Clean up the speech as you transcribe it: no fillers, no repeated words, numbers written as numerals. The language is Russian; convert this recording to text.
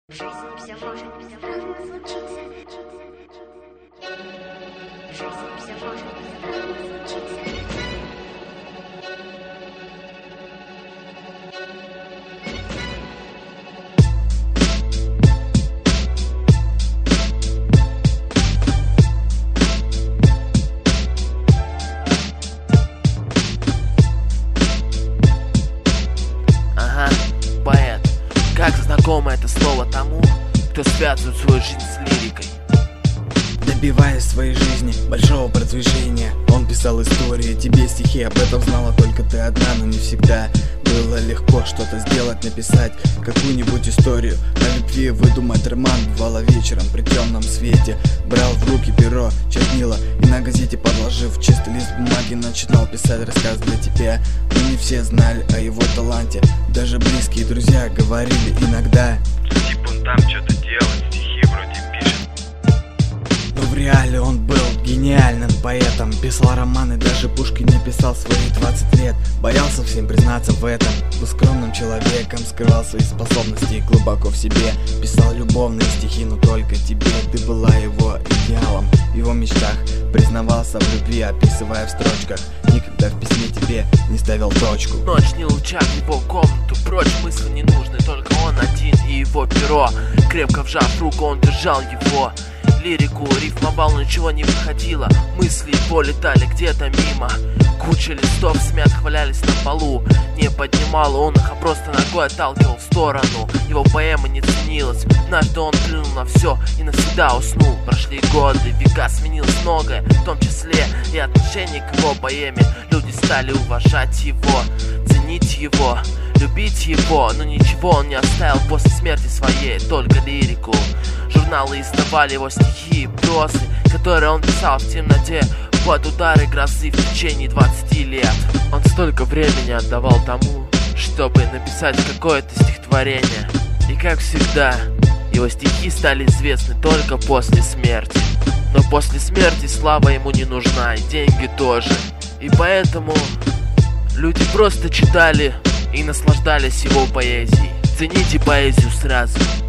В жизни все может безотрадно случиться. В жизни все может безотрадно случиться. Ага, поэт. Как знакомо это слово тому, кто связывает свою жизнь с лирикой. Добиваясь своей жизни большого продвижения, он писал истории, тебе стихи, об этом знала только ты одна. Но не всегда было легко что-то сделать, написать какую-нибудь историю о любви, выдумать роман. Бывало вечером при темном свете, брал в руки перо, чернила и на газете, подложив чистый лист бумаги, начинал писать рассказ для тебя. Но не все знали о его таланте, даже близкие друзья говорили иногда: типа он там что-то делает, стихи вроде пишет. но в реале он был гениальным поэтом. Писал романы, даже Пушкин не писал свои 20 лет. Боялся всем признаться в этом. Был скромным человеком, скрывал свои способности глубоко в себе. Писал любовные стихи, но только тебе. Ты была его идеалом, в его мечтах. Признавался в любви, описывая в строчках. Никогда в письме тебе не ставил точку. Ночь не луча в его комнату, прочь мысли не нужны, только он один и его перо. Крепко вжав руку, он держал его. Лирику рифмовал, но ничего не выходило. Мысли полетали где-то мимо. Куча листов смят валялись на полу. Не поднимал он их, а просто ногой отталкивал в сторону. Его поэма не ценилась. Однажды он плюнул на все и навсегда уснул. Прошли годы, века, сменилось многое, в том числе и отношение к его поэме. Люди стали уважать его, ценить его, любить его. Но ничего он не оставил после смерти своей, только лирику. Журналы издавали его стихи и прозы, которые он писал в темноте под удары грозы в течение 20 лет. Он столько времени отдавал тому, чтобы написать какое-то стихотворение. И как всегда, его стихи стали известны только после смерти. Но после смерти слава ему не нужна, и деньги тоже. И поэтому люди просто читали и наслаждались его поэзией. Цените поэзию сразу.